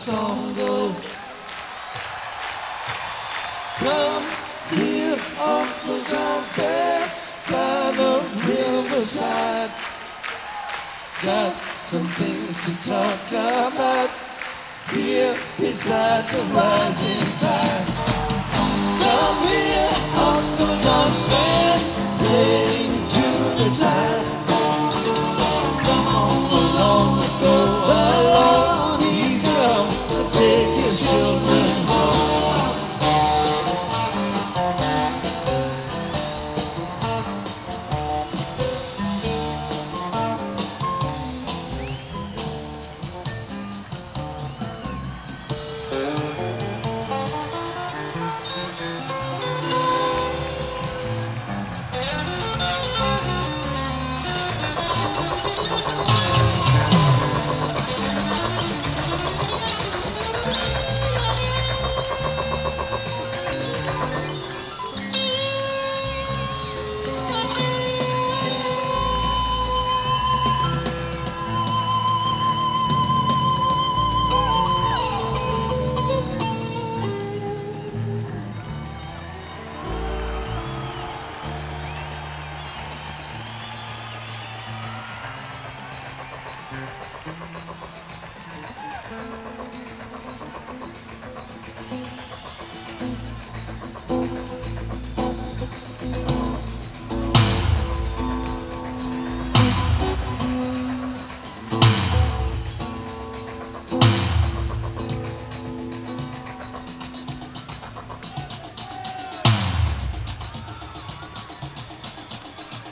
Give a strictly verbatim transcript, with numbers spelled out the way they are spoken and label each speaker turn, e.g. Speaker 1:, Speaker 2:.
Speaker 1: song go. Come here, Uncle John's bed by the riverside. Got some things to talk about here beside the rising tide. Come here, Uncle John's band, playing to the tide.